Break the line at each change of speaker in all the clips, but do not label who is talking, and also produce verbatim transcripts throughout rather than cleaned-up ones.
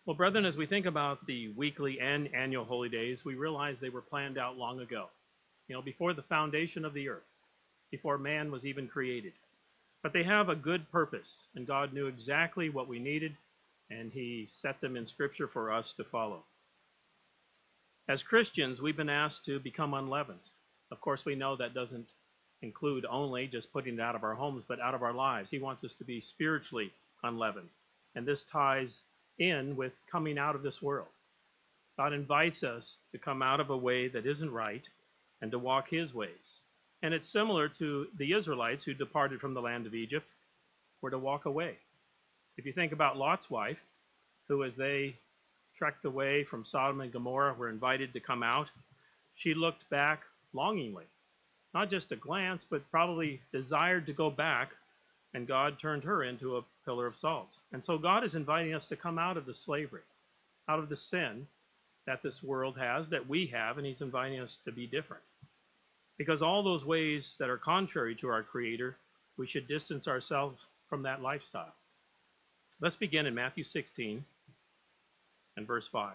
Well, brethren, as we think about the weekly and annual holy days, we realize they were planned out long ago, you know, before the foundation of the earth, before man was even created. But they have a good purpose, and God knew exactly what we needed, and He set them in Scripture for us to follow. As Christians, we've been asked to become unleavened. Of course, we know that doesn't include only just putting it out of our homes, but out of our lives. He wants us to be spiritually unleavened. And this ties in with coming out of this world. God invites us to come out of a way that isn't right and to walk His ways. And it's similar to the Israelites who departed from the land of Egypt, were to walk away. If you think about Lot's wife, who as they trekked away from Sodom and Gomorrah were invited to come out, she looked back longingly. Not just a glance, but probably desired to go back, and God turned her into a pillar of salt. And so God is inviting us to come out of the slavery, out of the sin that this world has, that we have, and He's inviting us to be different. Because all those ways that are contrary to our Creator, we should distance ourselves from that lifestyle. Let's begin in Matthew sixteen and verse five.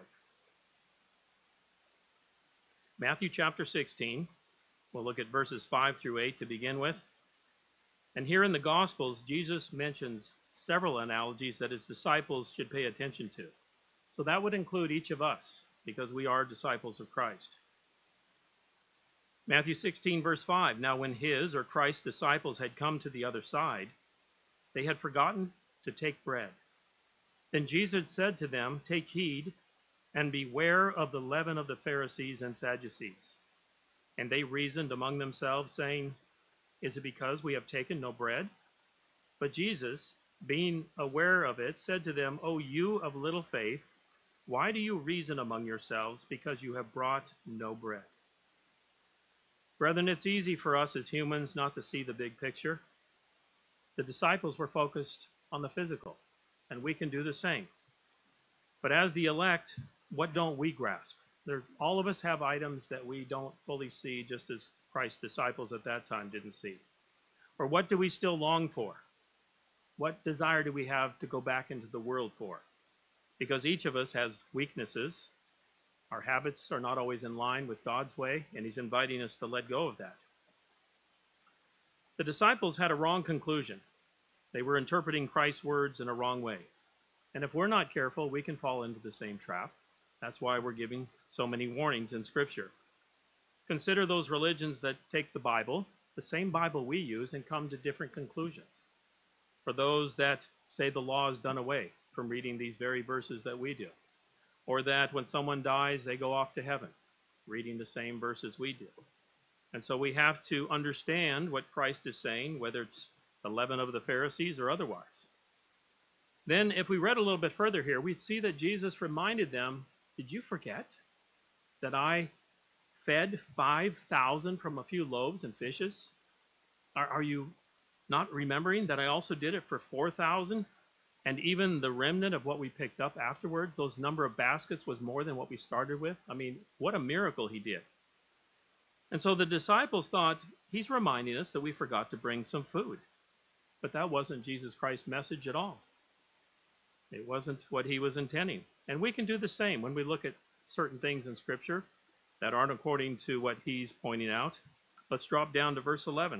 Matthew chapter sixteen, we'll look at verses five through eight to begin with. And here in the Gospels, Jesus mentions several analogies that His disciples should pay attention to. So that would include each of us, because we are disciples of Christ. Matthew sixteen, verse five, now when His, or Christ's disciples had come to the other side, they had forgotten to take bread. Then Jesus said to them, take heed and beware of the leaven of the Pharisees and Sadducees. And they reasoned among themselves, saying, is it because we have taken no bread? But Jesus, being aware of it, said to them, O you of little faith, why do you reason among yourselves, because you have brought no bread? Brethren, it's easy for us as humans not to see the big picture. The disciples were focused on the physical, and we can do the same. But as the elect, what don't we grasp? There, all of us have items that we don't fully see, just as Christ's disciples at that time didn't see. Or what do we still long for? What desire do we have to go back into the world for? Because each of us has weaknesses. Our habits are not always in line with God's way, and He's inviting us to let go of that. The disciples had a wrong conclusion. They were interpreting Christ's words in a wrong way. And if we're not careful, we can fall into the same trap. That's why we're giving so many warnings in Scripture. Consider those religions that take the Bible, the same Bible we use, and come to different conclusions. For those that say the law is done away from reading these very verses that we do, or that when someone dies, they go off to heaven, reading the same verses we do. And so we have to understand what Christ is saying, whether it's the leaven of the Pharisees or otherwise. Then, if we read a little bit further here, we'd see that Jesus reminded them, did you forget that I fed five thousand from a few loaves and fishes? Are, are you not remembering that I also did it for four thousand? And even the remnant of what we picked up afterwards, those number of baskets was more than what we started with. I mean, what a miracle He did. And so the disciples thought, He's reminding us that we forgot to bring some food. But that wasn't Jesus Christ's message at all. It wasn't what He was intending. And we can do the same when we look at certain things in Scripture that aren't according to what He's pointing out. Let's drop down to verse eleven.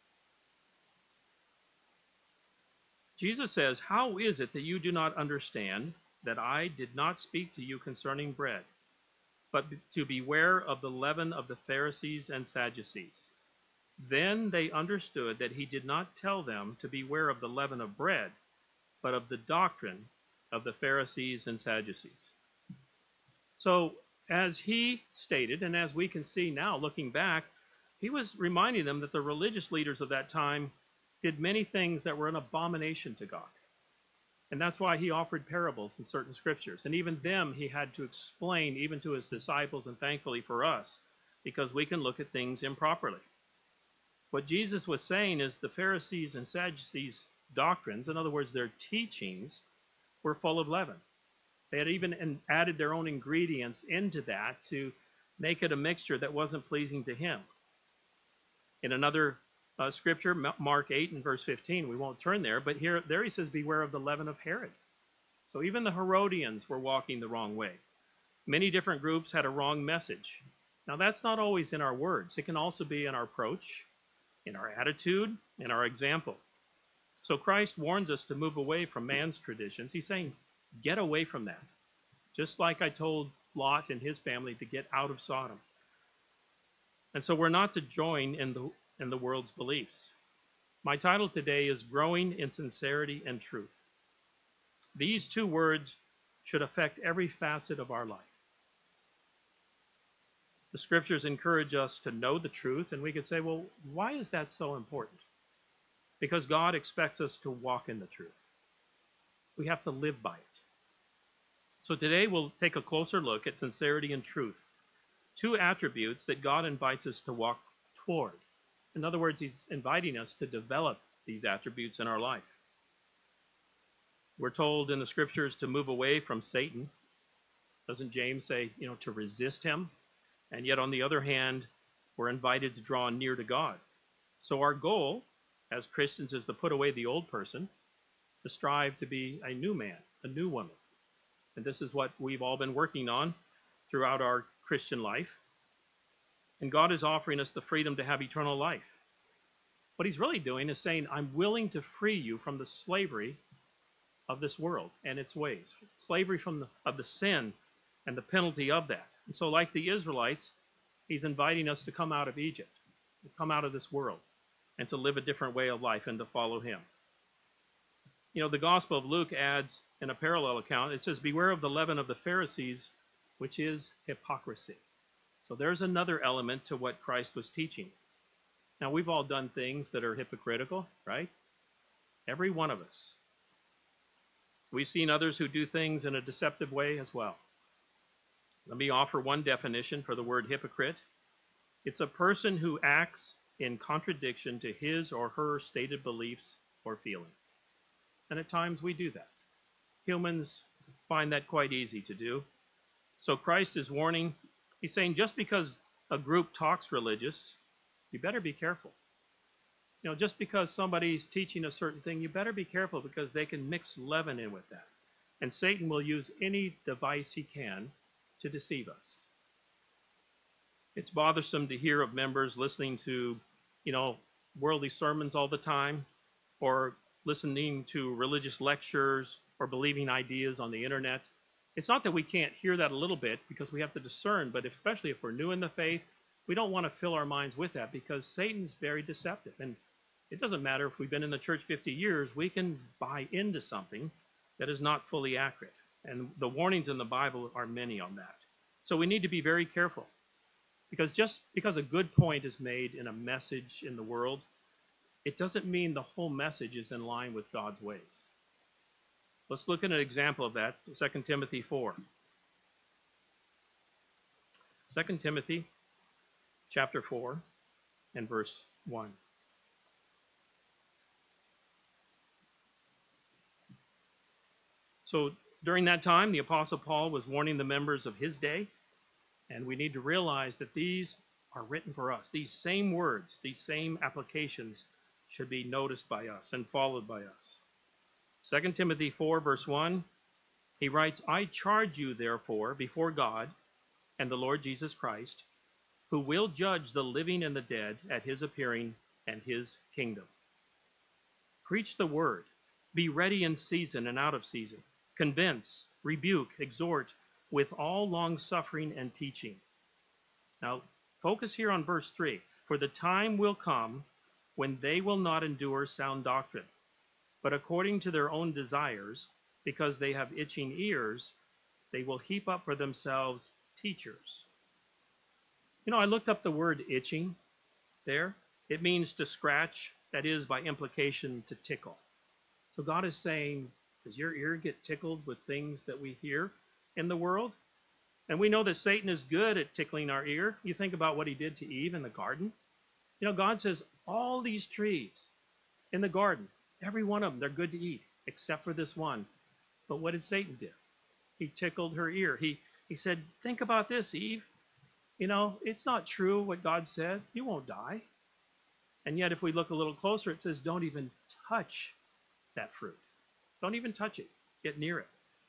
Jesus says, how is it that you do not understand that I did not speak to you concerning bread, but to beware of the leaven of the Pharisees and Sadducees? Then they understood that He did not tell them to beware of the leaven of bread, but of the doctrine of the Pharisees and Sadducees. So, as He stated, and as we can see now looking back, He was reminding them that the religious leaders of that time did many things that were an abomination to God. And that's why He offered parables in certain scriptures. And even them He had to explain, even to His disciples, and thankfully for us, because we can look at things improperly. What Jesus was saying is the Pharisees and Sadducees' doctrines, in other words, their teachings, were full of leaven. They had even added their own ingredients into that to make it a mixture that wasn't pleasing to Him. In another uh, scripture, Mark eight and verse fifteen, we won't turn there, but here, there He says, beware of the leaven of Herod. So even the Herodians were walking the wrong way. Many different groups had a wrong message. Now, that's not always in our words. It can also be in our approach, in our attitude, in our example. So Christ warns us to move away from man's traditions. He's saying, get away from that. Just like I told Lot and his family to get out of Sodom. And so we're not to join in the, in the world's beliefs. My title today is Growing in Sincerity and Truth. These two words should affect every facet of our life. The scriptures encourage us to know the truth, and we could say, well, why is that so important? Because God expects us to walk in the truth. We have to live by it. So today we'll take a closer look at sincerity and truth, two attributes that God invites us to walk toward. In other words, he's inviting us to develop these attributes in our life. We're told in the scriptures to move away from Satan. Doesn't James say, you know, to resist him? And yet, on the other hand, we're invited to draw near to God. So our goal as Christians is to put away the old person, to strive to be a new man, a new woman. And this is what we've all been working on throughout our Christian life. And God is offering us the freedom to have eternal life. What he's really doing is saying, I'm willing to free you from the slavery of this world and its ways. Slavery from the, of the sin and the penalty of that. And so like the Israelites, he's inviting us to come out of Egypt, to come out of this world, and to live a different way of life and to follow him. You know, the Gospel of Luke adds in a parallel account, it says, beware of the leaven of the Pharisees, which is hypocrisy. So there's another element to what Christ was teaching. Now, we've all done things that are hypocritical, right? Every one of us. We've seen others who do things in a deceptive way as well. Let me offer one definition for the word hypocrite. It's a person who acts in contradiction to his or her stated beliefs or feelings. And at times we do that. Humans find that quite easy to do. So Christ is warning, he's saying just because a group talks religious, you better be careful. You know, just because somebody's teaching a certain thing, you better be careful because they can mix leaven in with that. And Satan will use any device he can to deceive us. It's bothersome to hear of members listening to, you know, worldly sermons all the time, or listening to religious lectures, or believing ideas on the internet. It's not that we can't hear that a little bit because we have to discern, but especially if we're new in the faith, we don't want to fill our minds with that because Satan's very deceptive. And it doesn't matter if we've been in the church fifty years, we can buy into something that is not fully accurate. And the warnings in the Bible are many on that. So we need to be very careful. Because just because a good point is made in a message in the world, it doesn't mean the whole message is in line with God's ways. Let's look at an example of that, Second Timothy four. Second Timothy chapter four and verse one. So during that time, the Apostle Paul was warning the members of his day, and we need to realize that these are written for us. These same words, these same applications should be noticed by us and followed by us. Second Timothy four, verse one, he writes, I charge you, therefore, before God and the Lord Jesus Christ, who will judge the living and the dead at his appearing and his kingdom. Preach the word. Be ready in season and out of season. Convince, rebuke, exhort with all long-suffering and teaching. Now, focus here on verse three. For the time will come when they will not endure sound doctrine, but according to their own desires, because they have itching ears, they will heap up for themselves teachers. You know, I looked up the word itching there. It means to scratch, that is, by implication, to tickle. So God is saying, does your ear get tickled with things that we hear in the world? And we know that Satan is good at tickling our ear. You think about what he did to Eve in the garden. You know, God says, all these trees in the garden, every one of them, they're good to eat, except for this one. But what did Satan do? He tickled her ear. He, he said, think about this, Eve. You know, it's not true what God said. You won't die. And yet, if we look a little closer, it says, don't even touch that fruit. Don't even touch it. Get near it.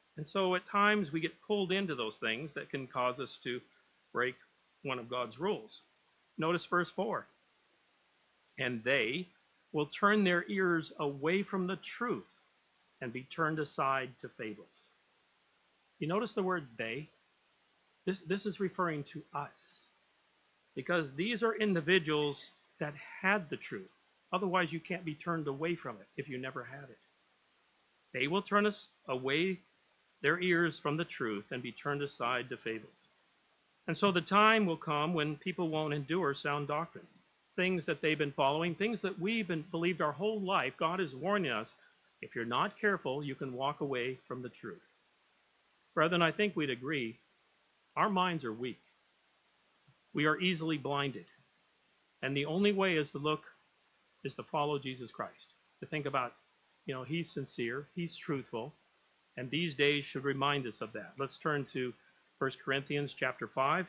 And so at times we get pulled into those things that can cause us to break one of God's rules. Notice verse four. And they will turn their ears away from the truth and be turned aside to fables. You notice the word they? This, this is referring to us, because these are individuals that had the truth. Otherwise, you can't be turned away from it if you never had it. They will turn us away their ears from the truth and be turned aside to fables. And so the time will come when people won't endure sound doctrine. Things that they've been following, things that we've been believed our whole life. God is warning us, if you're not careful, you can walk away from the truth. Brethren, I think we'd agree, our minds are weak. We are easily blinded. And the only way is to look, is to follow Jesus Christ. To think about, you know, he's sincere, he's truthful, and these days should remind us of that. Let's turn to First Corinthians chapter five.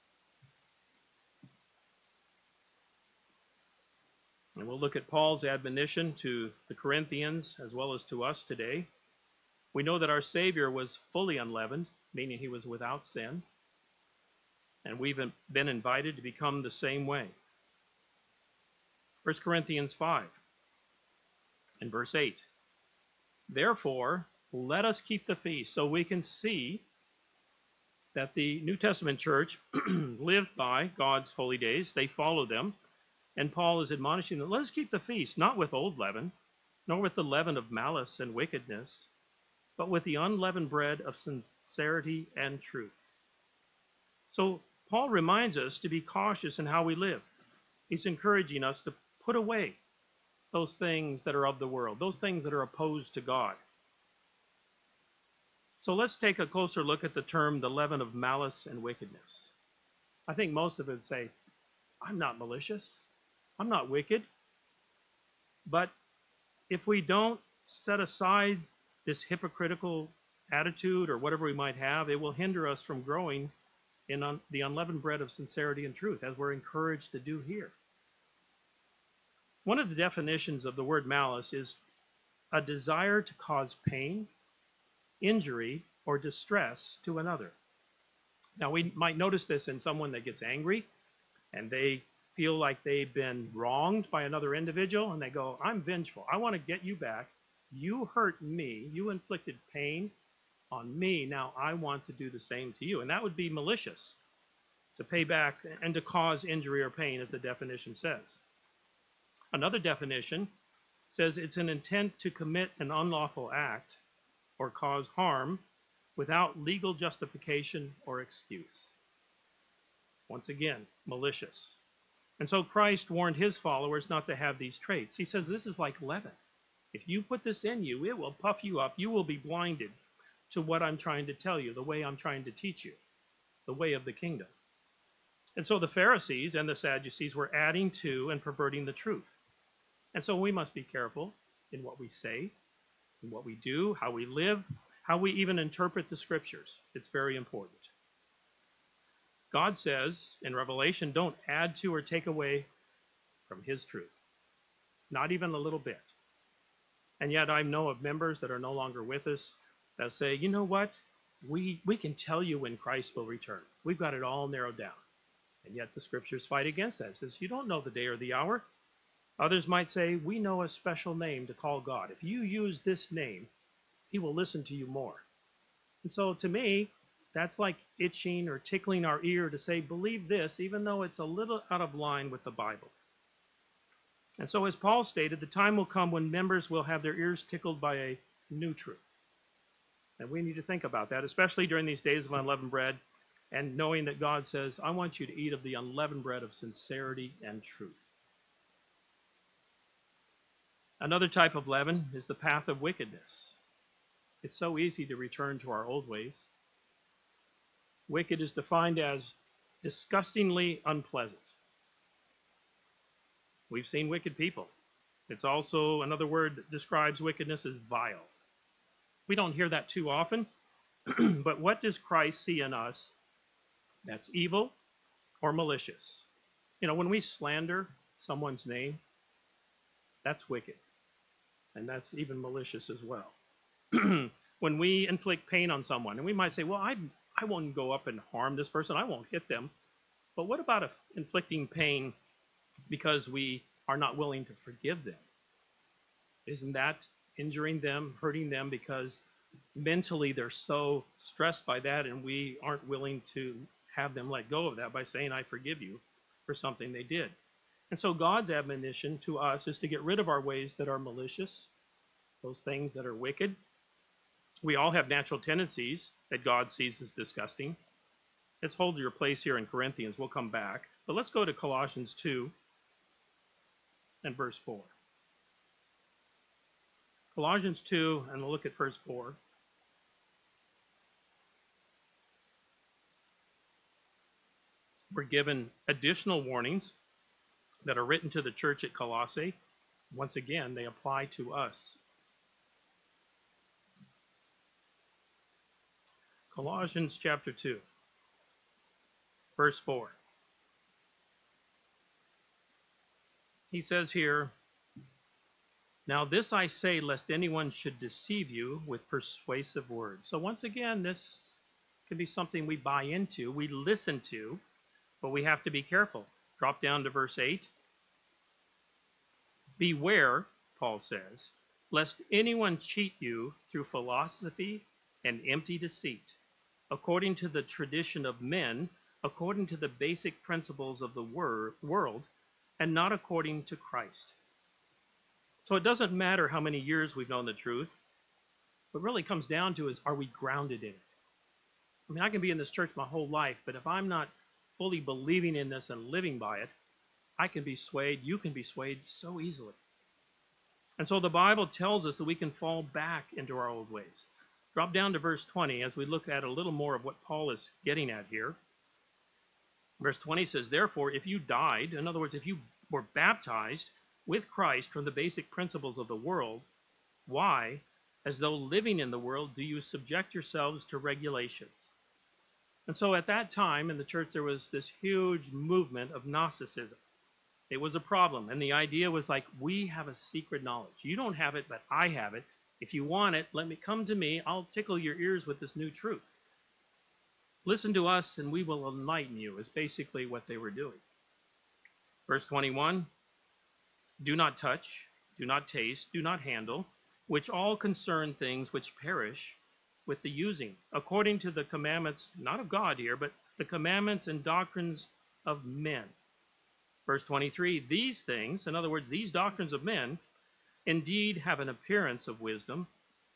And we'll look at Paul's admonition to the Corinthians as well as to us today. We know that our Savior was fully unleavened, meaning he was without sin. And we've been invited to become the same way. First Corinthians five and verse eight. Therefore, let us keep the feast. So we can see that the New Testament church lived by God's holy days. They followed them. And Paul is admonishing them, let us keep the feast, not with old leaven, nor with the leaven of malice and wickedness, but with the unleavened bread of sincerity and truth. So Paul reminds us to be cautious in how we live. He's encouraging us to put away those things that are of the world, those things that are opposed to God. So let's take a closer look at the term, the leaven of malice and wickedness. I think most of it say, I'm not malicious. I'm not wicked. But if we don't set aside this hypocritical attitude or whatever we might have, it will hinder us from growing in un the unleavened bread of sincerity and truth, as we're encouraged to do here. One of the definitions of the word malice is a desire to cause pain, injury, or distress to another. Now, we might notice this in someone that gets angry and they feel like they've been wronged by another individual, and they go, I'm vengeful. I want to get you back. You hurt me. You inflicted pain on me. Now I want to do the same to you. And that would be malicious, to pay back and to cause injury or pain, as the definition says. Another definition says it's an intent to commit an unlawful act or cause harm without legal justification or excuse. Once again, malicious. And so Christ warned his followers not to have these traits. He says this is like leaven. If you put this in you, it will puff you up. You will be blinded to what I'm trying to tell you, the way I'm trying to teach you, the way of the kingdom. And so the Pharisees and the Sadducees were adding to and perverting the truth. And so we must be careful in what we say, in what we do, how we live, how we even interpret the scriptures. It's very important. God says in Revelation, don't add to or take away from his truth. Not even a little bit. And yet I know of members that are no longer with us that say, you know what? We, we can tell you when Christ will return. We've got it all narrowed down. And yet the scriptures fight against that. It says, you don't know the day or the hour. Others might say, we know a special name to call God. If you use this name, he will listen to you more. And so to me, that's like itching or tickling our ear to say, believe this, even though it's a little out of line with the Bible. And so as Paul stated, the time will come when members will have their ears tickled by a new truth. And we need to think about that, especially during these days of unleavened bread, and knowing that God says, I want you to eat of the unleavened bread of sincerity and truth. Another type of leaven is the path of wickedness. It's so easy to return to our old ways. Wicked is defined as disgustingly unpleasant. We've seen wicked people. It's also another word that describes wickedness as vile. We don't hear that too often, but what does Christ see in us that's evil or malicious? You know, when we slander someone's name, that's wicked. And that's even malicious as well. When we inflict pain on someone, and we might say, well, I, I won't go up and harm this person, I won't hit them. But what about inflicting pain because we are not willing to forgive them? Isn't that injuring them, hurting them, because mentally they're so stressed by that, and we aren't willing to have them let go of that by saying, I forgive you for something they did. And so God's admonition to us is to get rid of our ways that are malicious, those things that are wicked. We all have natural tendencies that God sees as disgusting. Let's hold your place here in Corinthians. We'll come back. But let's go to Colossians two and verse four. Colossians two, and we'll look at verse four. We're given additional warnings that are written to the church at Colossae. Once again, they apply to us. Colossians chapter two, verse four. He says here, now this I say, lest anyone should deceive you with persuasive words. So once again, this can be something we buy into, we listen to, but we have to be careful. Drop down to verse eight. Beware, Paul says, lest anyone cheat you through philosophy and empty deceit, according to the tradition of men, according to the basic principles of the wor- world, and not according to Christ. So it doesn't matter how many years we've known the truth. What really comes down to is, are we grounded in it? I mean, I can be in this church my whole life, but if I'm not fully believing in this and living by it, I can be swayed, you can be swayed so easily. And so the Bible tells us that we can fall back into our old ways. Drop down to verse twenty as we look at a little more of what Paul is getting at here. Verse twenty says, therefore, if you died, in other words, if you were baptized with Christ from the basic principles of the world, why, as though living in the world, do you subject yourselves to regulations? And so at that time in the church, there was this huge movement of Gnosticism. It was a problem. And the idea was like, we have a secret knowledge. You don't have it, but I have it. If you want it, let me come to me. I'll tickle your ears with this new truth. Listen to us and we will enlighten you, is basically what they were doing. Verse twenty-one, do not touch, do not taste, do not handle, which all concern things which perish with the using, according to the commandments, not of God here, but the commandments and doctrines of men. Verse twenty-three, these things, in other words, these doctrines of men, indeed have an appearance of wisdom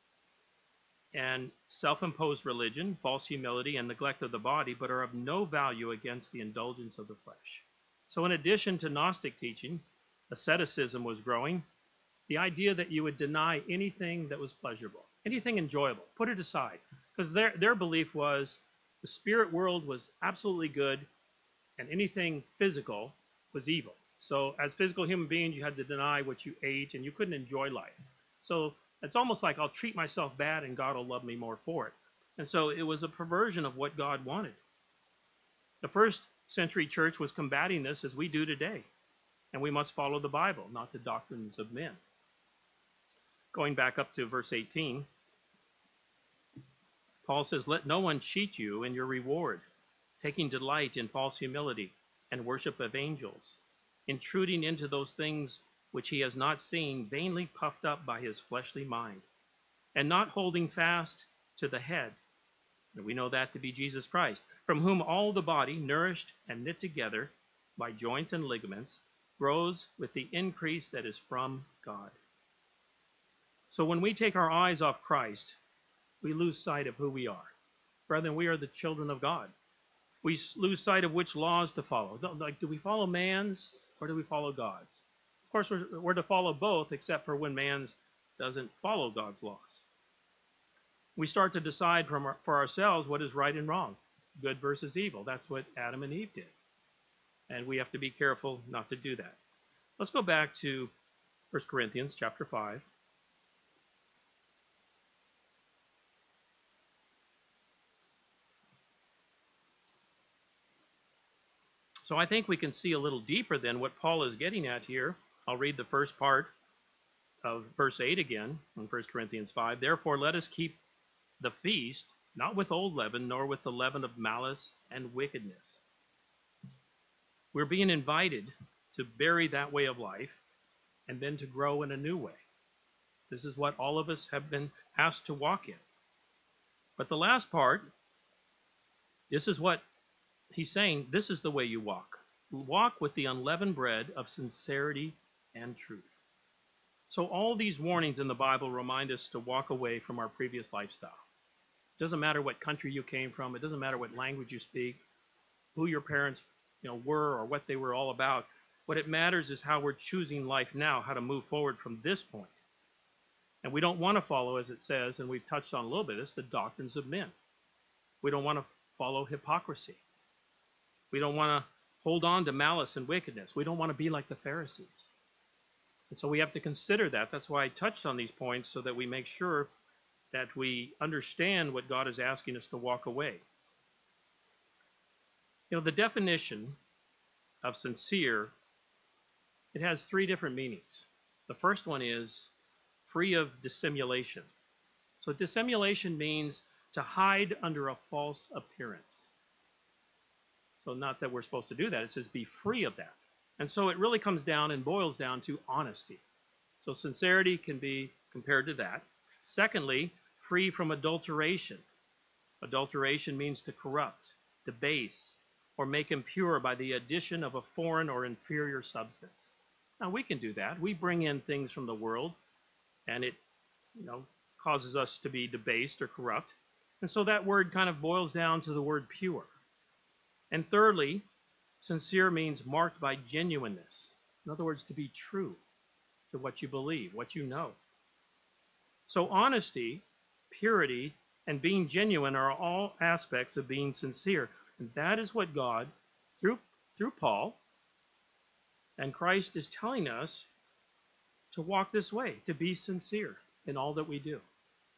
and self-imposed religion, false humility, and neglect of the body, but are of no value against the indulgence of the flesh. So in addition to Gnostic teaching, asceticism was growing. The idea that you would deny anything that was pleasurable, anything enjoyable, put it aside. Because their, their belief was the spirit world was absolutely good and anything physical was evil. So as physical human beings, you had to deny what you ate and you couldn't enjoy life. So it's almost like I'll treat myself bad and God will love me more for it. And so it was a perversion of what God wanted. The first century church was combating this as we do today. And we must follow the Bible, not the doctrines of men. Going back up to verse eighteen, Paul says, let no one cheat you in your reward, taking delight in false humility and worship of angels, intruding into those things which he has not seen, vainly puffed up by his fleshly mind, and not holding fast to the head, and we know that to be Jesus Christ, from whom all the body, nourished and knit together by joints and ligaments, grows with the increase that is from God. So when we take our eyes off Christ, we lose sight of who we are. Brethren, we are the children of God. We lose sight of which laws to follow. Like, do we follow man's or do we follow God's? Of course, we're, we're to follow both, except for when man's doesn't follow God's laws. We start to decide from our, for ourselves what is right and wrong, good versus evil. That's what Adam and Eve did. And we have to be careful not to do that. Let's go back to First Corinthians chapter five. So I think we can see a little deeper than what Paul is getting at here. I'll read the first part of verse eight again in First Corinthians five. Therefore, let us keep the feast, not with old leaven, nor with the leaven of malice and wickedness. We're being invited to bury that way of life and then to grow in a new way. This is what all of us have been asked to walk in. But the last part, this is what he's saying, this is the way you walk. Walk with the unleavened bread of sincerity and truth. So all these warnings in the Bible remind us to walk away from our previous lifestyle. It doesn't matter what country you came from. It doesn't matter what language you speak, who your parents you know, were or what they were all about. What it matters is how we're choosing life now, how to move forward from this point. And we don't want to follow, as it says, and we've touched on a little bit, it's the doctrines of men. We don't want to follow hypocrisy. We don't want to hold on to malice and wickedness. We don't want to be like the Pharisees. And so we have to consider that. That's why I touched on these points, so that we make sure that we understand what God is asking us to walk away. You know, the definition of sincere, it has three different meanings. The first one is free of dissimulation. So dissimulation means to hide under a false appearance. So not that we're supposed to do that. It says be free of that. And so it really comes down and boils down to honesty. So sincerity can be compared to that. Secondly, free from adulteration. Adulteration means to corrupt, debase, or make impure by the addition of a foreign or inferior substance. Now we can do that. We bring in things from the world, and it, you know, causes us to be debased or corrupt. And so that word kind of boils down to the word pure. And thirdly, sincere means marked by genuineness. In other words, to be true to what you believe, what you know. So honesty, purity, and being genuine are all aspects of being sincere. And that is what God, through, through Paul and Christ, is telling us to walk this way, to be sincere in all that we do.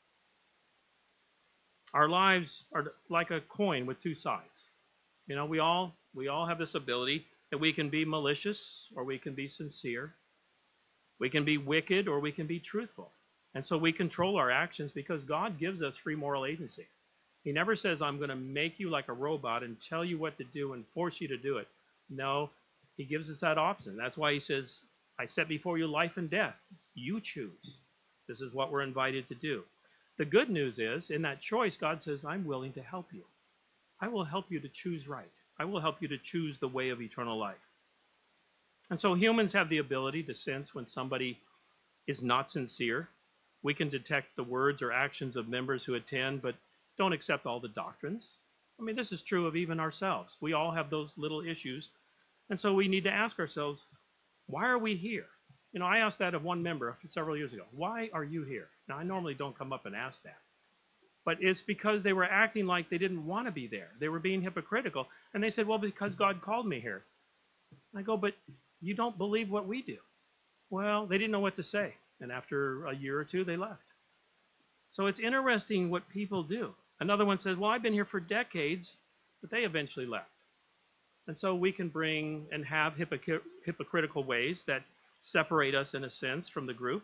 Our lives are like a coin with two sides. You know, we all we all have this ability that we can be malicious or we can be sincere. We can be wicked or we can be truthful. And so we control our actions because God gives us free moral agency. He never says, I'm going to make you like a robot and tell you what to do and force you to do it. No, he gives us that option. That's why he says, I set before you life and death. You choose. This is what we're invited to do. The good news is, in that choice, God says, I'm willing to help you. I will help you to choose right. I will help you to choose the way of eternal life. And so humans have the ability to sense when somebody is not sincere. We can detect the words or actions of members who attend, but don't accept all the doctrines. I mean, this is true of even ourselves. We all have those little issues. And so we need to ask ourselves, why are we here? You know, I asked that of one member several years ago. Why are you here? Now, I normally don't come up and ask that. But it's because they were acting like they didn't want to be there. They were being hypocritical. And they said, well, because God called me here. I go, but you don't believe what we do. Well, they didn't know what to say. And after a year or two, they left. So it's interesting what people do. Another one says, well, I've been here for decades, but they eventually left. And so we can bring and have hypocr- hypocritical ways that separate us, in a sense, from the group.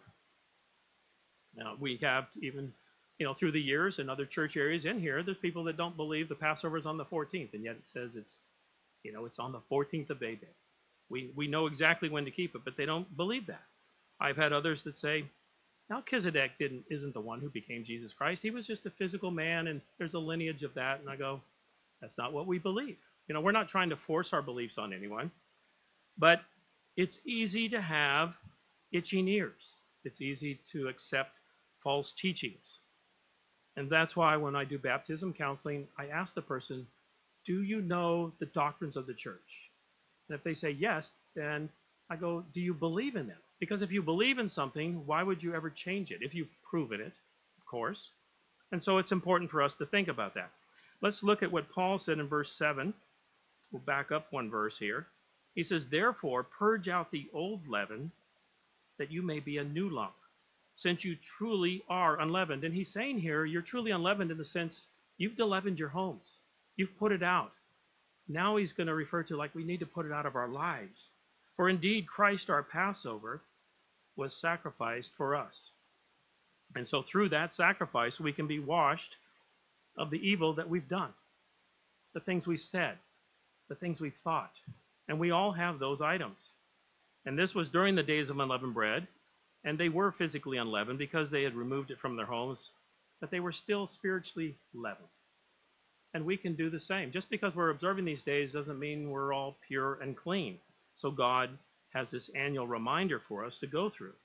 Now, we have even, you know, through the years in other church areas in here, there's people that don't believe the Passover is on the fourteenth, and yet it says it's, you know, it's on the fourteenth of Abib. We, we know exactly when to keep it, but they don't believe that. I've had others that say, Melchizedek didn't, isn't the one who became Jesus Christ. He was just a physical man, and there's a lineage of that. And I go, that's not what we believe. You know, we're not trying to force our beliefs on anyone, but it's easy to have itching ears. It's easy to accept false teachings. And that's why when I do baptism counseling, I ask the person, do you know the doctrines of the church? And if they say yes, then I go, do you believe in them? Because if you believe in something, why would you ever change it? If you've proven it, of course. And so it's important for us to think about that. Let's look at what Paul said in verse seven. We'll back up one verse here. He says, therefore, purge out the old leaven, that you may be a new lump, since you truly are unleavened. And he's saying here, you're truly unleavened in the sense you've deleavened your homes. You've put it out. Now he's going to refer to like we need to put it out of our lives. For indeed, Christ, our Passover, was sacrificed for us. And so through that sacrifice, we can be washed of the evil that we've done, the things we've said, the things we've thought. And we all have those items. And this was during the days of unleavened bread, and they were physically unleavened because they had removed it from their homes, but they were still spiritually leavened. And we can do the same. Just because we're observing these days doesn't mean we're all pure and clean. So God has this annual reminder for us to go through.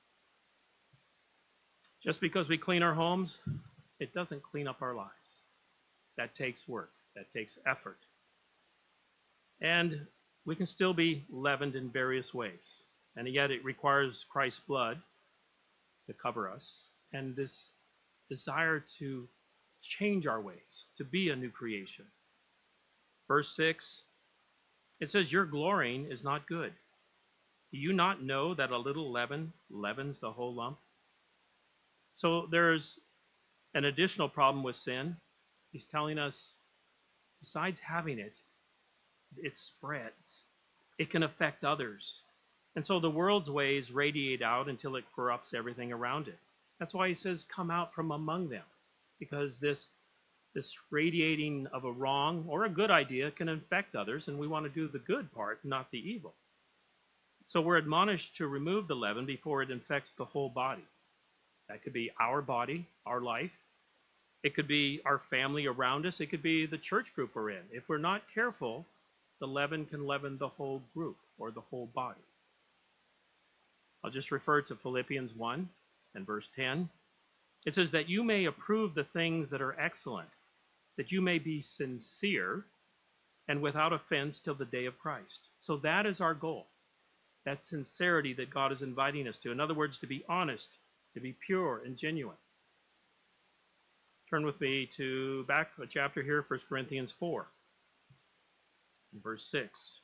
Just because we clean our homes, it doesn't clean up our lives. That takes work. That takes effort. And we can still be leavened in various ways. And yet it requires Christ's blood to cover us. And this desire to change our ways, to be a new creation. Verse six, it says, your glorying is not good. Do you not know that a little leaven leavens the whole lump? So there's an additional problem with sin. He's telling us, besides having it, it spreads. It can affect others. And so the world's ways radiate out until it corrupts everything around it. That's why he says, come out from among them. Because this, this radiating of a wrong or a good idea can infect others, and we want to do the good part, not the evil. So we're admonished to remove the leaven before it infects the whole body. That could be our body, our life. It could be our family around us. It could be the church group we're in. If we're not careful, the leaven can leaven the whole group or the whole body. I'll just refer to Philippians one and verse ten. It says that you may approve the things that are excellent, that you may be sincere and without offense till the day of Christ. So that is our goal. That sincerity that God is inviting us to. In other words, to be honest, to be pure and genuine. Turn with me to back a chapter here, First Corinthians four, verse six.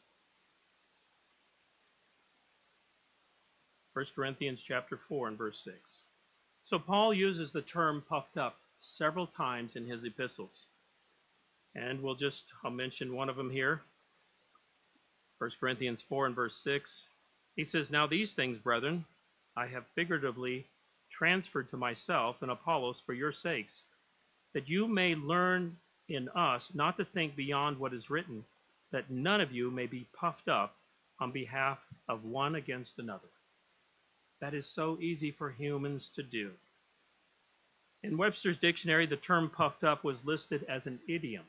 First Corinthians chapter four and verse six. So Paul uses the term puffed up several times in his epistles. And we'll just, I'll mention one of them here. First Corinthians four and verse six. He says, now these things, brethren, I have figuratively transferred to myself and Apollos for your sakes, that you may learn in us not to think beyond what is written, that none of you may be puffed up on behalf of one against another. That is so easy for humans to do. In Webster's dictionary, the term puffed up was listed as an idiom,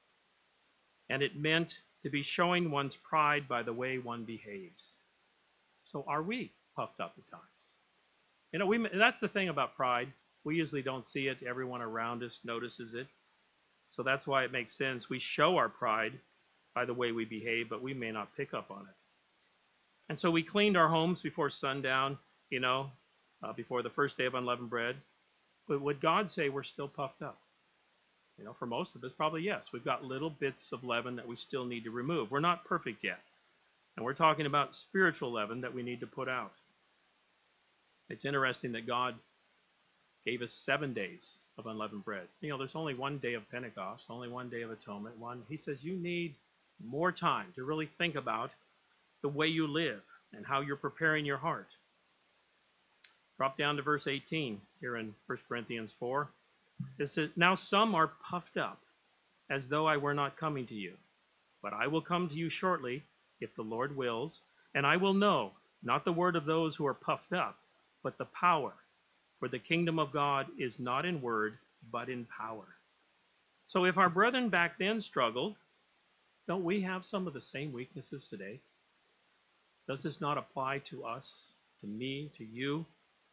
and it meant to be showing one's pride by the way one behaves. So are we puffed up at times? You know, we, that's the thing about pride. We usually don't see it. Everyone around us notices it. So that's why it makes sense. We show our pride by the way we behave, but we may not pick up on it. And so we cleaned our homes before sundown, you know, uh, before the first day of unleavened bread. But would God say we're still puffed up? You know, for most of us, probably yes. We've got little bits of leaven that we still need to remove. We're not perfect yet. And we're talking about spiritual leaven that we need to put out. It's interesting that God gave us seven days of unleavened bread. You know, there's only one day of Pentecost, only one day of atonement. One, he says you need more time to really think about the way you live and how you're preparing your heart. Drop down to verse eighteen here in First Corinthians four. It says, now some are puffed up as though I were not coming to you. But I will come to you shortly, if the Lord wills, and I will know, not the word of those who are puffed up, but the power. For the kingdom of God is not in word, but in power. So if our brethren back then struggled, don't we have some of the same weaknesses today? Does this not apply to us, to me, to you?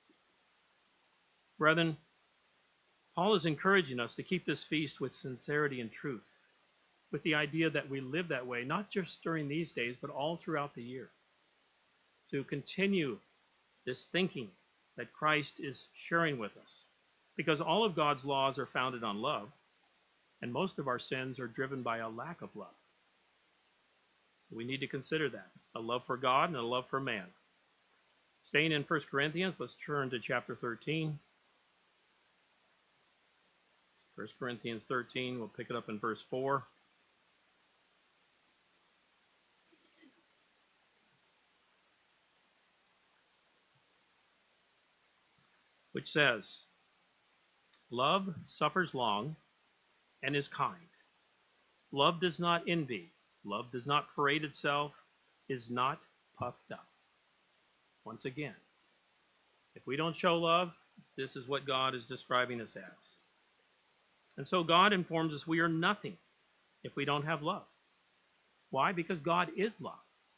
Brethren, Paul is encouraging us to keep this feast with sincerity and truth, with the idea that we live that way, not just during these days, but all throughout the year. To continue this thinking that Christ is sharing with us, because all of God's laws are founded on love, and most of our sins are driven by a lack of love. So we need to consider that, a love for God and a love for man. Staying in First Corinthians, let's turn to chapter thirteen. First Corinthians thirteen, we'll pick it up in verse four. Which says, love suffers long and is kind. Love does not envy. Love does not parade itself, is not puffed up. Once again, if we don't show love, this is what God is describing us as. And so God informs us we are nothing if we don't have love. Why? Because God is love.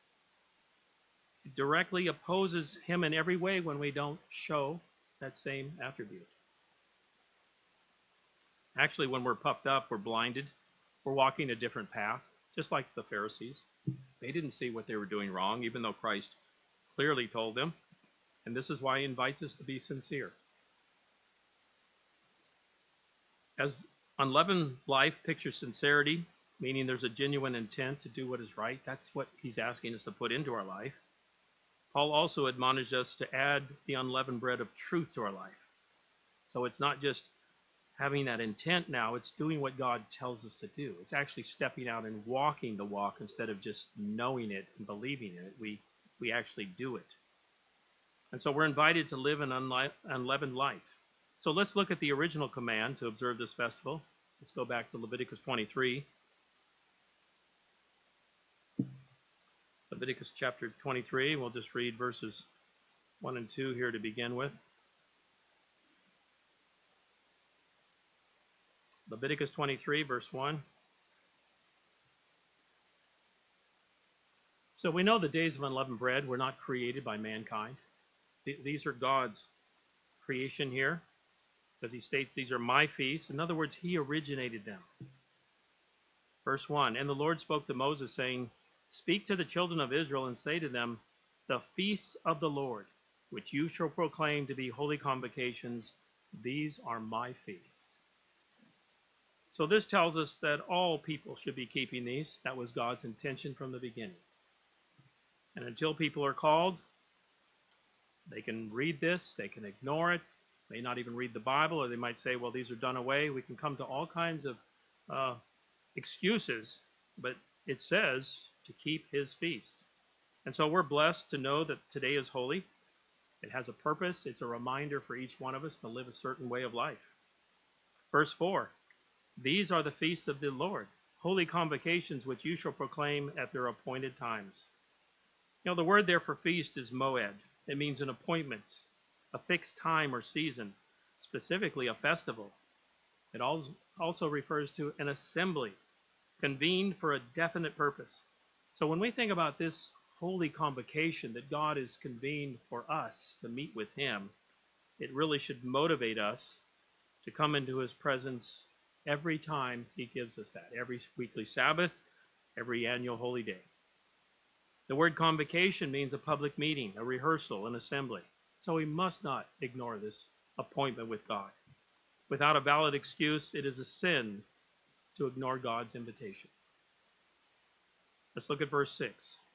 It directly opposes him in every way when we don't show that same attribute. Actually, when we're puffed up, we're blinded. We're walking a different path, just like the Pharisees. They didn't see what they were doing wrong, even though Christ clearly told them. And this is why he invites us to be sincere. As unleavened life pictures sincerity, meaning there's a genuine intent to do what is right, that's what he's asking us to put into our life. Paul also admonished us to add the unleavened bread of truth to our life. So it's not just having that intent now, it's doing what God tells us to do. It's actually stepping out and walking the walk instead of just knowing it and believing in it. We, we actually do it. And so we're invited to live an unle- unleavened life. So let's look at the original command to observe this festival. Let's go back to Leviticus twenty-three. Leviticus chapter twenty-three, we'll just read verses one and two here to begin with. Leviticus twenty-three, verse one. So we know the days of unleavened bread were not created by mankind. These are God's creation here, because he states these are my feasts. In other words, he originated them. Verse one, and the Lord spoke to Moses, saying, speak to the children of Israel and say to them, the feasts of the Lord, which you shall proclaim to be holy convocations, these are my feasts. So this tells us that all people should be keeping these. That was God's intention from the beginning. And until people are called, they can read this, they can ignore it, may not even read the Bible, or they might say, well, these are done away. We can come to all kinds of uh, excuses, but it says to keep his feasts. And so we're blessed to know that today is holy. It has a purpose. It's a reminder for each one of us to live a certain way of life. Verse four, these are the feasts of the Lord, holy convocations which you shall proclaim at their appointed times. You know, the word there for feast is moed. It means an appointment, a fixed time or season, specifically a festival. It also refers to an assembly, convened for a definite purpose. So when we think about this holy convocation that God has convened for us to meet with him, it really should motivate us to come into his presence every time he gives us that, every weekly Sabbath, every annual holy day. The word convocation means a public meeting, a rehearsal, an assembly. So we must not ignore this appointment with God. Without a valid excuse, it is a sin to ignore God's invitation. Let's look at verse six.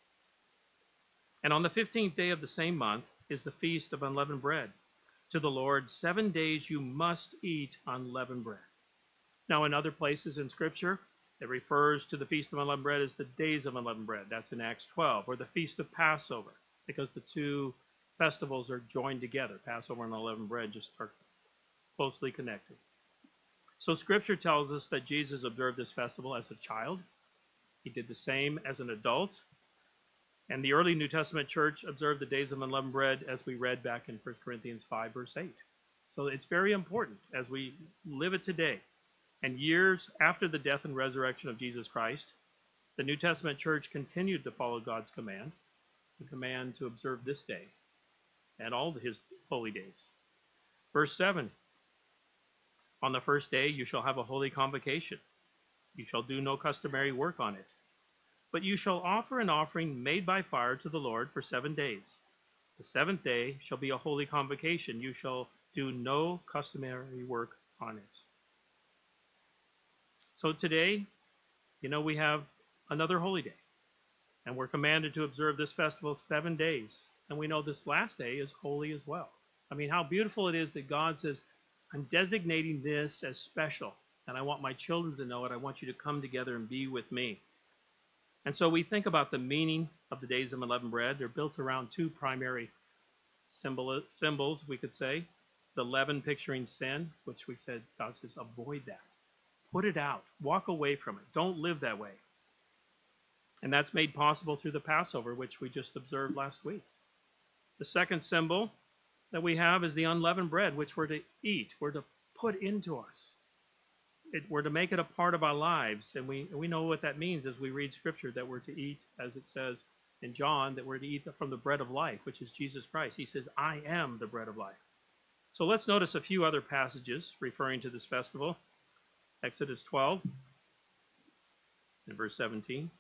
And on the fifteenth day of the same month is the feast of unleavened bread. To the Lord, seven days you must eat unleavened bread. Now, in other places in Scripture, it refers to the Feast of Unleavened Bread as the days of unleavened bread. That's in Acts twelve, or the Feast of Passover, because the two festivals are joined together. Passover and unleavened bread just are closely connected. So Scripture tells us that Jesus observed this festival as a child. He did the same as an adult. And the early New Testament church observed the days of unleavened bread as we read back in First Corinthians five, verse eight. So it's very important as we live it today. And years after the death and resurrection of Jesus Christ, the New Testament church continued to follow God's command, the command to observe this day and all his holy days. Verse seven, on the first day you shall have a holy convocation. You shall do no customary work on it. But you shall offer an offering made by fire to the Lord for seven days. The seventh day shall be a holy convocation. You shall do no customary work on it. So today, you know, we have another holy day. And we're commanded to observe this festival seven days. And we know this last day is holy as well. I mean, how beautiful it is that God says, I'm designating this as special. And I want my children to know it. I want you to come together and be with me. And so we think about the meaning of the days of unleavened bread. They're built around two primary symbol, symbols, we could say. The leaven picturing sin, which we said God says, avoid that. Put it out. Walk away from it. Don't live that way. And that's made possible through the Passover, which we just observed last week. The second symbol that we have is the unleavened bread, which we're to eat. We're to put into us. It, we're to make it a part of our lives. And we, we know what that means as we read Scripture, that we're to eat, as it says in John, that we're to eat from the bread of life, which is Jesus Christ. He says, I am the bread of life. So let's notice a few other passages referring to this festival. Exodus twelve and verse seventeen.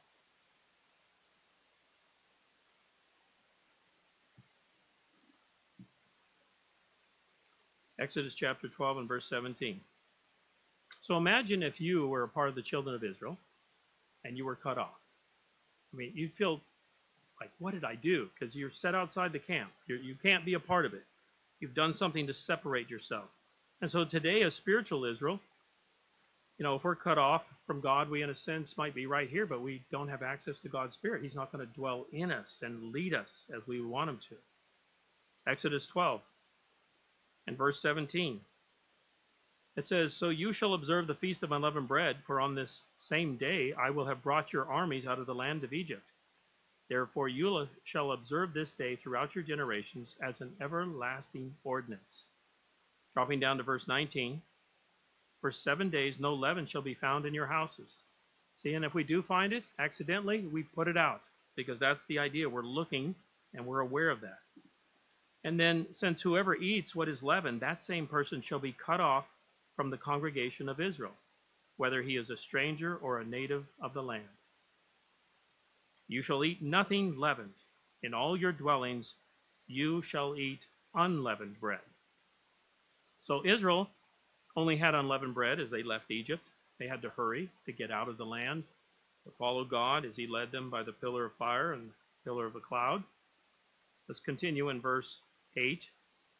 Exodus chapter twelve and verse seventeen. So imagine if you were a part of the children of Israel and you were cut off. I mean, you'd feel like, what did I do? Because you're set outside the camp. You're, you can't be a part of it. You've done something to separate yourself. And so today, as spiritual Israel, you know, if we're cut off from God, we in a sense might be right here, but we don't have access to God's Spirit. He's not going to dwell in us and lead us as we want him to. Exodus twelve and verse seventeen. It says, so you shall observe the feast of unleavened bread, for on this same day I will have brought your armies out of the land of Egypt. Therefore you shall observe this day throughout your generations as an everlasting ordinance. Dropping down to verse nineteen. For seven days no leaven shall be found in your houses. See, and if we do find it accidentally, we put it out, because that's the idea. We're looking and we're aware of that. And then, since whoever eats what is leavened, that same person shall be cut off from the congregation of Israel, whether he is a stranger or a native of the land. You shall eat nothing leavened. In all your dwellings you shall eat unleavened bread. So Israel only had unleavened bread as they left Egypt. They had to hurry to get out of the land, to follow God as he led them by the pillar of fire and pillar of a cloud. Let's continue in verse eight.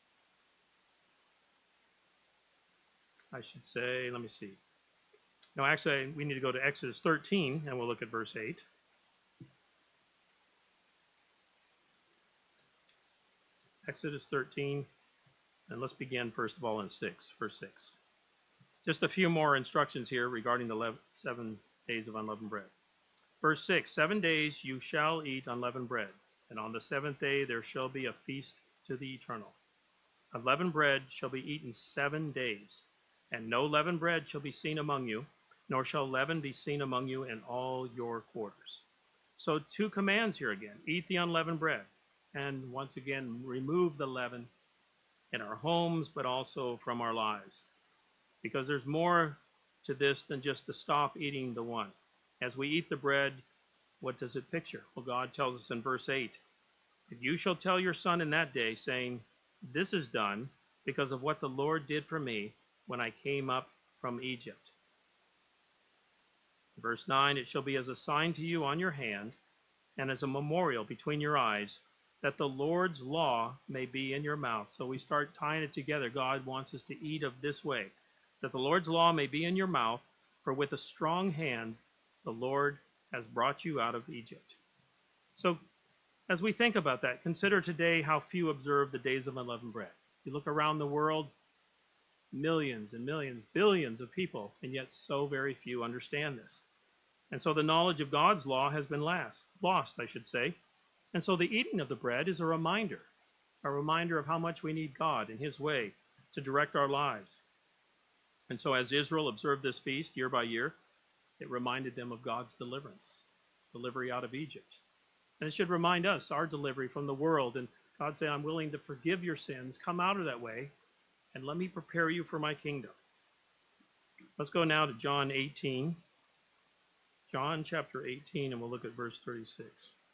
I should say, let me see. No, actually, we need to go to Exodus thirteen, and we'll look at verse eight. Exodus thirteen, and let's begin first of all in six, verse six. Just a few more instructions here regarding the seven days of unleavened bread. Verse six, seven days you shall eat unleavened bread, and on the seventh day there shall be a feast to the eternal. Unleavened bread shall be eaten seven days, and no leavened bread shall be seen among you, nor shall leaven be seen among you in all your quarters. So two commands here again. Eat the unleavened bread, and once again, remove the leaven in our homes, but also from our lives. Because there's more to this than just to stop eating the one. As we eat the bread, what does it picture? Well, God tells us in verse eight, you shall tell your son in that day, saying, this is done because of what the Lord did for me when I came up from Egypt. Verse nine, it shall be as a sign to you on your hand and as a memorial between your eyes, that the Lord's law may be in your mouth. So we start tying it together. God wants us to eat of this way, that the Lord's law may be in your mouth, for with a strong hand the Lord has brought you out of Egypt. So as we think about that, consider today how few observe the days of unleavened bread. You look around the world, millions and millions, billions of people, and yet so very few understand this. And so the knowledge of God's law has been last, lost, I should say. And so the eating of the bread is a reminder, a reminder of how much we need God and his way to direct our lives. And so as Israel observed this feast year by year, it reminded them of God's deliverance, delivery out of Egypt. And it should remind us our delivery from the world. And God said, I'm willing to forgive your sins, come out of that way, and let me prepare you for my kingdom. Let's go now to John eighteen. John chapter eighteen, and we'll look at verse thirty-six.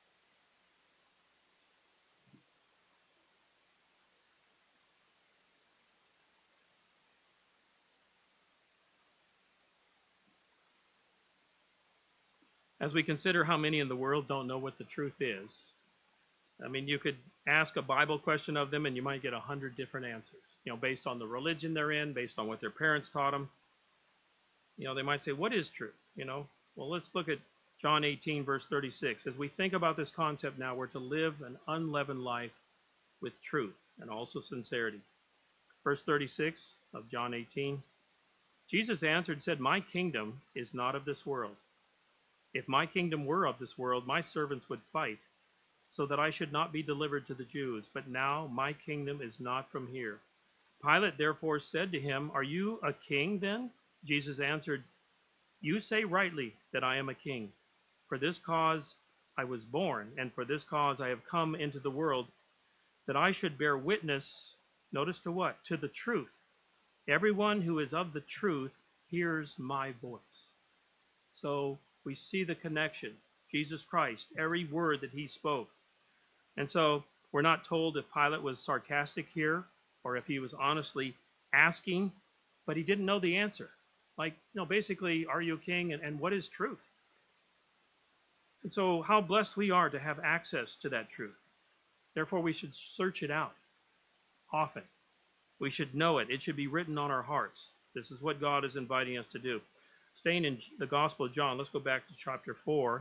As we consider how many in the world don't know what the truth is, I mean, you could ask a Bible question of them and you might get a hundred different answers, you know, based on the religion they're in, based on what their parents taught them. You know, they might say, what is truth? You know, well, let's look at John eighteen, verse thirty-six. As we think about this concept now, we're to live an unleavened life with truth and also sincerity. Verse thirty-six of John eighteen. Jesus answered and said, my kingdom is not of this world. If my kingdom were of this world, my servants would fight, so that I should not be delivered to the Jews. But now my kingdom is not from here. Pilate therefore said to him, are you a king then? Jesus answered, you say rightly that I am a king. For this cause I was born, and for this cause I have come into the world, that I should bear witness, notice to what? To the truth. Everyone who is of the truth hears my voice. So we see the connection. Jesus Christ, every word that he spoke. And so we're not told if Pilate was sarcastic here or if he was honestly asking, but he didn't know the answer. Like, you know, basically, are you a king, and, and what is truth? And so how blessed we are to have access to that truth. Therefore, we should search it out often. We should know it. It should be written on our hearts. This is what God is inviting us to do. Staying in the Gospel of John, let's go back to chapter four.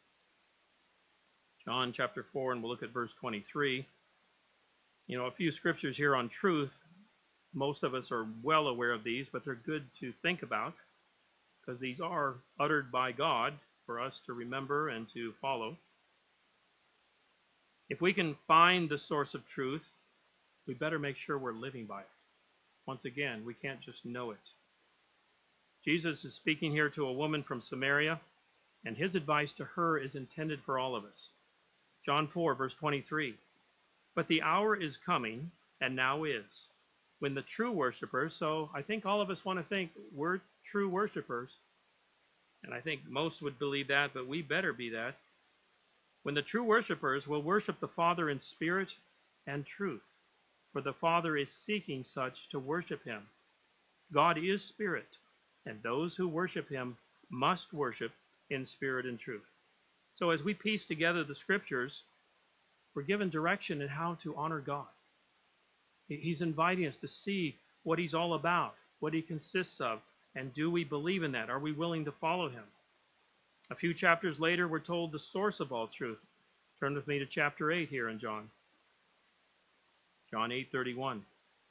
John chapter four, and we'll look at verse twenty-three. You know, a few scriptures here on truth. Most of us are well aware of these, but they're good to think about because these are uttered by God for us to remember and to follow. If we can find the source of truth, we better make sure we're living by it. Once again, we can't just know it. Jesus is speaking here to a woman from Samaria, and his advice to her is intended for all of us. John four, verse twenty-three. But the hour is coming, and now is, when the true worshipers, so I think all of us want to think we're true worshipers, and I think most would believe that, but we better be that. When the true worshipers will worship the Father in spirit and truth, for the Father is seeking such to worship him. God is spirit, and those who worship him must worship in spirit and truth. So as we piece together the scriptures, we're given direction in how to honor God. He's inviting us to see what he's all about, what he consists of, and do we believe in that? Are we willing to follow him? A few chapters later, we're told the source of all truth. Turn with me to chapter eight here in John. John eight thirty-one.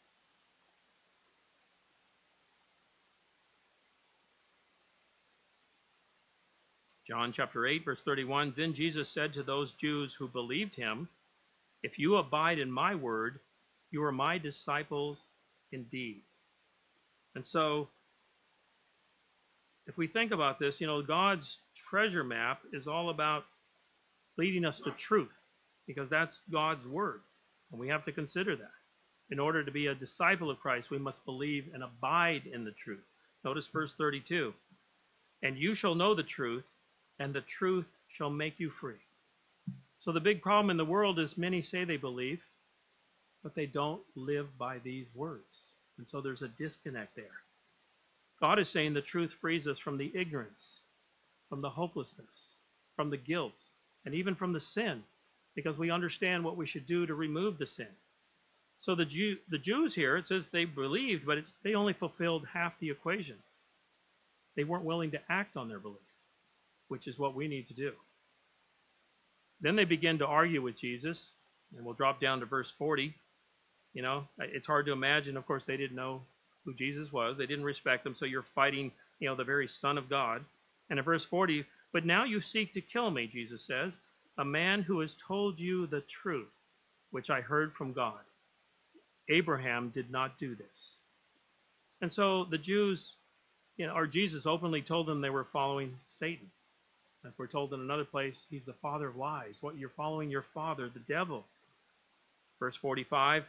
John chapter eight, verse thirty-one. Then Jesus said to those Jews who believed him, if you abide in my word, you are my disciples indeed. And so, if we think about this, you know, God's treasure map is all about leading us to truth, because that's God's word. And we have to consider that. In order to be a disciple of Christ, we must believe and abide in the truth. Notice verse thirty-two. And you shall know the truth, and the truth shall make you free. So the big problem in the world is many say they believe, but they don't live by these words. And so there's a disconnect there. God is saying the truth frees us from the ignorance, from the hopelessness, from the guilt, and even from the sin, because we understand what we should do to remove the sin. So the Jew, the Jews here, it says they believed, but it's, they only fulfilled half the equation. They weren't willing to act on their belief, which is what we need to do. Then they begin to argue with Jesus, and we'll drop down to verse forty. You know, it's hard to imagine. Of course, they didn't know who Jesus was. They didn't respect him, so you're fighting, you know, the very Son of God. And in verse forty, but now you seek to kill me, Jesus says, a man who has told you the truth, which I heard from God. Abraham did not do this. And so the Jews, you know, or Jesus openly told them they were following Satan. As we're told in another place, he's the father of lies. What, you're following your father, the devil. Verse forty-five,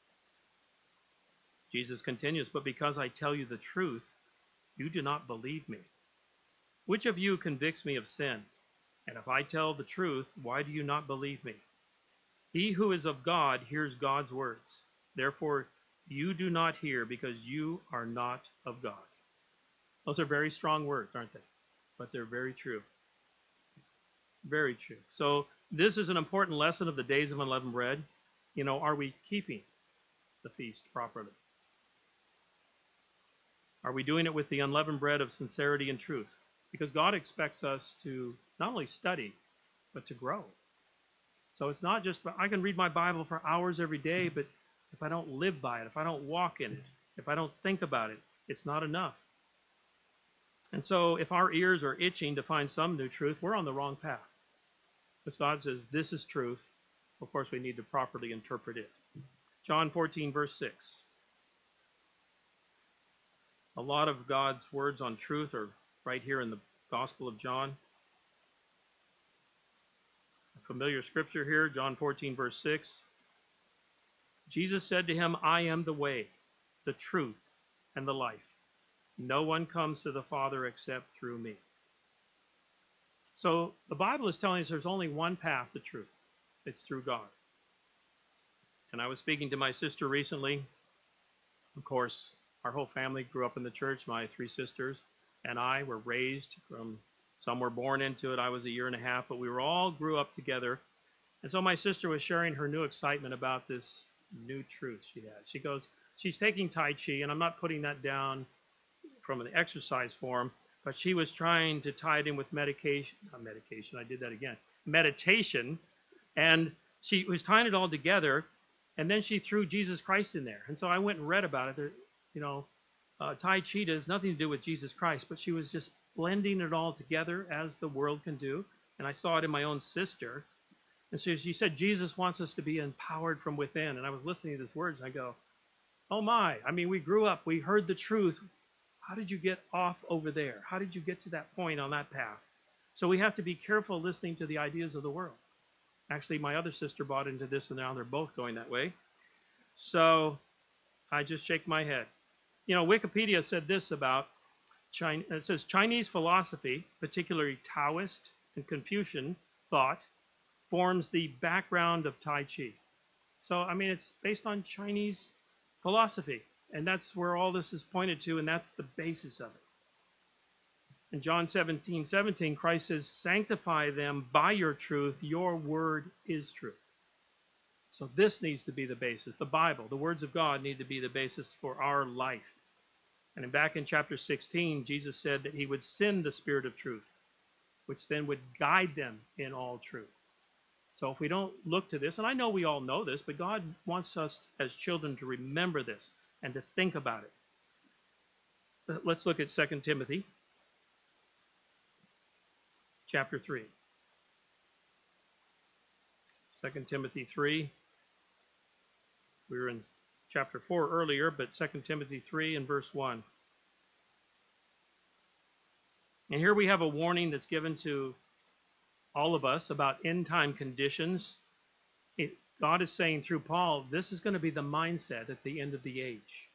Jesus continues, but because I tell you the truth, you do not believe me. Which of you convicts me of sin? And if I tell the truth, why do you not believe me? He who is of God hears God's words. Therefore, you do not hear because you are not of God. Those are very strong words, aren't they? But they're very true. Very true. So this is an important lesson of the days of unleavened bread. You know, are we keeping the feast properly? Are we doing it with the unleavened bread of sincerity and truth? Because God expects us to not only study, but to grow. So it's not just, I can read my Bible for hours every day, but if I don't live by it, if I don't walk in it, if I don't think about it, it's not enough. And so if our ears are itching to find some new truth, we're on the wrong path. Because God says this is truth. Of course, we need to properly interpret it. John fourteen, verse six. A lot of God's words on truth are right here in the Gospel of John. A familiar scripture here, John fourteen, verse six. Jesus said to him, I am the way, the truth, and the life. No one comes to the Father except through me. So the Bible is telling us there's only one path to truth. It's through God. And I was speaking to my sister recently. Of course, our whole family grew up in the church. My three sisters and I were raised from, some were born into it. I was a year and a half, but we were all grew up together. And so my sister was sharing her new excitement about this new truth she had. She goes, she's taking Tai Chi, and I'm not putting that down from an exercise form, but she was trying to tie it in with medication, not medication, I did that again, meditation, and she was tying it all together, and then she threw Jesus Christ in there. And so I went and read about it. There, you know, uh, Tai Chi has nothing to do with Jesus Christ, but she was just blending it all together as the world can do. And I saw it in my own sister. And so she said, Jesus wants us to be empowered from within. And I was listening to these words, and I go, oh my, I mean, we grew up, we heard the truth. How did you get off over there? How did you get to that point on that path? So we have to be careful listening to the ideas of the world. Actually, my other sister bought into this, and now they're both going that way. So I just shake my head. You know, Wikipedia said this about China. It says Chinese philosophy, particularly Taoist and Confucian thought, forms the background of Tai Chi. So, I mean, it's based on Chinese philosophy, and that's where all this is pointed to, and that's the basis of it. In John seventeen, seventeen, Christ says, sanctify them by your truth. Your word is truth. So this needs to be the basis. The Bible, the words of God need to be the basis for our life. And back in chapter sixteen, Jesus said that he would send the Spirit of truth, which then would guide them in all truth. So if we don't look to this, and I know we all know this, but God wants us as children to remember this and to think about it. Let's look at Second Timothy chapter three. Second Timothy three. We were in chapter four earlier, but Second Timothy three and verse one. And here we have a warning that's given to all of us about end-time conditions. It, God is saying through Paul, this is going to be the mindset at the end of the age.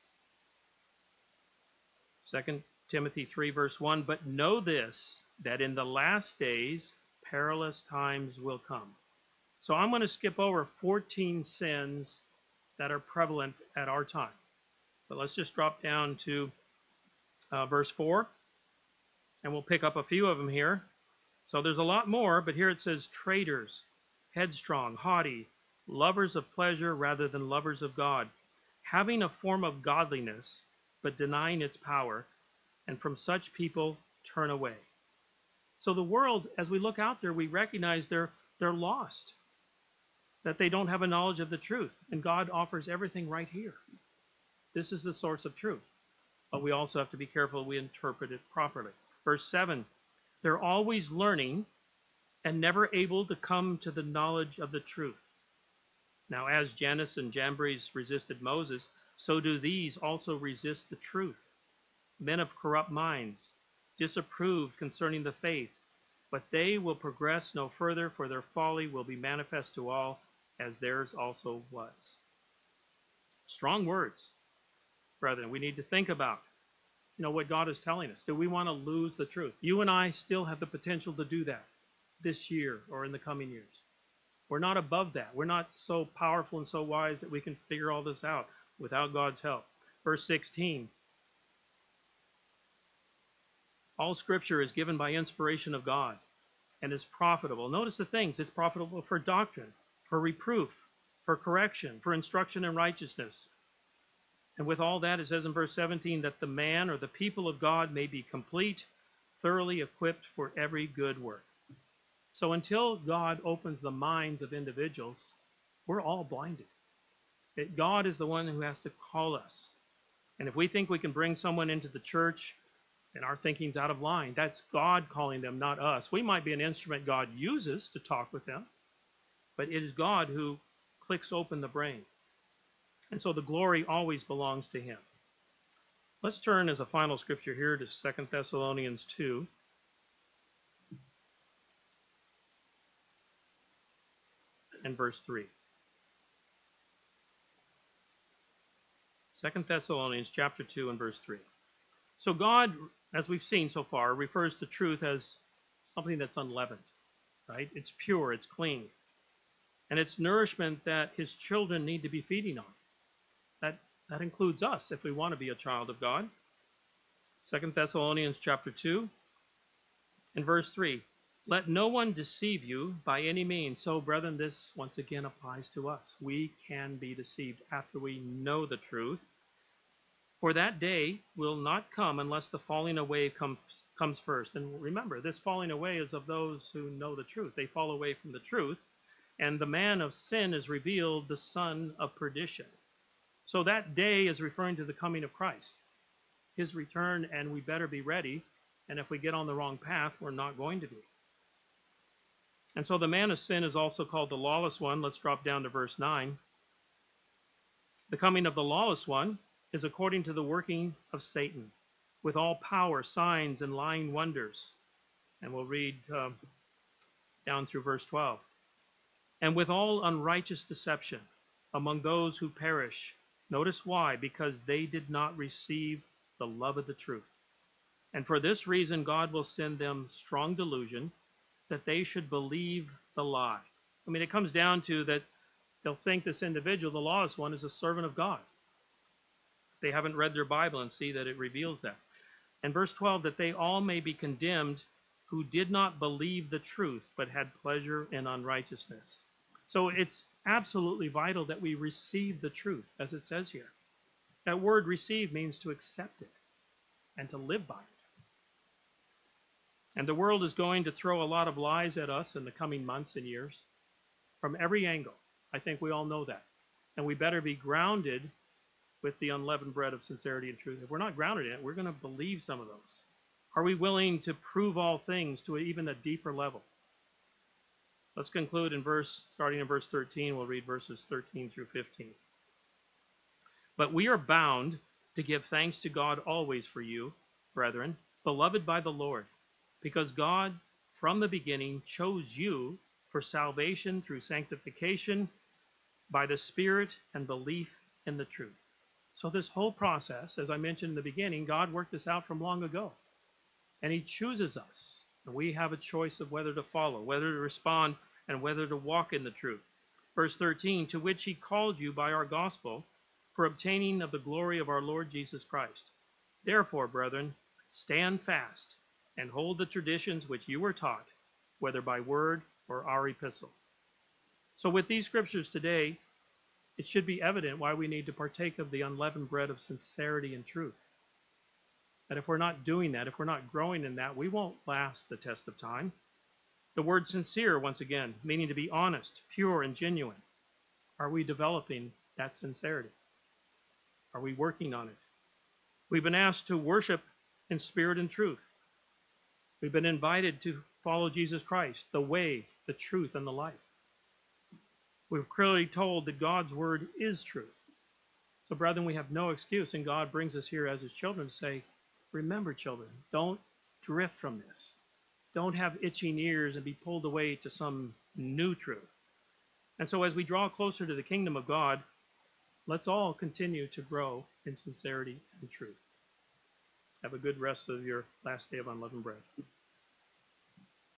Second Timothy three, verse one, but know this, that in the last days perilous times will come. So I'm going to skip over fourteen sins that are prevalent at our time. But let's just drop down to uh, verse four, and we'll pick up a few of them here. So there's a lot more, but here it says traitors, headstrong, haughty, lovers of pleasure rather than lovers of God, having a form of godliness, but denying its power, and from such people turn away. So the world, as we look out there, we recognize they're, they're lost, that they don't have a knowledge of the truth, and God offers everything right here. This is the source of truth, but we also have to be careful we interpret it properly. Verse seven, they're always learning and never able to come to the knowledge of the truth. Now, as Jannes and Jambres resisted Moses, so do these also resist the truth. Men of corrupt minds, disapproved concerning the faith, but they will progress no further, for their folly will be manifest to all, as theirs also was. Strong words, brethren, we need to think about, you know, what God is telling us. Do we want to lose the truth? You and I still have the potential to do that this year or in the coming years. We're not above that. We're not so powerful and so wise that we can figure all this out without God's help. Verse sixteen, all scripture is given by inspiration of God and is profitable. Notice the things. It's profitable for doctrine, for reproof, for correction, for instruction in righteousness. And with all that, it says in verse seventeen, that the man or the people of God may be complete, thoroughly equipped for every good work. So until God opens the minds of individuals, we're all blinded. It, God is the one who has to call us. And if we think we can bring someone into the church and our thinking's out of line. That's God calling them, not us. We might be an instrument God uses to talk with them, but it is God who clicks open the brain. And so the glory always belongs to him. Let's turn as a final scripture here to Second Thessalonians two. And verse three. Second Thessalonians chapter two and verse three. So God, as we've seen so far, refers to truth as something that's unleavened, right? It's pure, it's clean. And it's nourishment that his children need to be feeding on. That, that includes us if we want to be a child of God. Second Thessalonians chapter two and verse three. Let no one deceive you by any means. So, brethren, this once again applies to us. We can be deceived after we know the truth. For that day will not come unless the falling away comes, comes first. And remember, this falling away is of those who know the truth. They fall away from the truth. And the man of sin is revealed, the son of perdition. So that day is referring to the coming of Christ, his return, and we better be ready. And if we get on the wrong path, we're not going to be. And so the man of sin is also called the lawless one. Let's drop down to verse nine. The coming of the lawless one is according to the working of Satan, with all power, signs, and lying wonders. And we'll read uh, down through verse twelve. And with all unrighteous deception among those who perish. Notice why? Because they did not receive the love of the truth. And for this reason, God will send them strong delusion, that they should believe the lie. I mean, it comes down to that they'll think this individual, the lawless one, is a servant of God. They haven't read their Bible and see that it reveals that. And verse twelve, that they all may be condemned who did not believe the truth, but had pleasure in unrighteousness. So it's absolutely vital that we receive the truth, as it says here. That word receive means to accept it and to live by it. And the world is going to throw a lot of lies at us in the coming months and years from every angle. I think we all know that. And we better be grounded with the unleavened bread of sincerity and truth. If we're not grounded in it, we're going to believe some of those. Are we willing to prove all things to even a deeper level? Let's conclude in verse, starting in verse thirteen. We'll read verses thirteen through fifteen. But we are bound to give thanks to God always for you, brethren, beloved by the Lord, because God from the beginning chose you for salvation through sanctification by the Spirit and belief in the truth. So this whole process, as I mentioned in the beginning, God worked this out from long ago. And he chooses us. And we have a choice of whether to follow, whether to respond, and whether to walk in the truth. Verse thirteen, to which he called you by our gospel for obtaining of the glory of our Lord Jesus Christ. Therefore, brethren, stand fast and hold the traditions which you were taught, whether by word or our epistle. So with these scriptures today, it should be evident why we need to partake of the unleavened bread of sincerity and truth. That if we're not doing that, if we're not growing in that, we won't last the test of time. The word sincere, once again, meaning to be honest, pure, and genuine. Are we developing that sincerity? Are we working on it? We've been asked to worship in spirit and truth. We've been invited to follow Jesus Christ, the way, the truth, and the life. We're clearly told that God's word is truth. So, brethren, we have no excuse, and God brings us here as his children to say, remember, children, don't drift from this. Don't have itching ears and be pulled away to some new truth. And so as we draw closer to the kingdom of God, let's all continue to grow in sincerity and truth. Have a good rest of your last day of unleavened bread.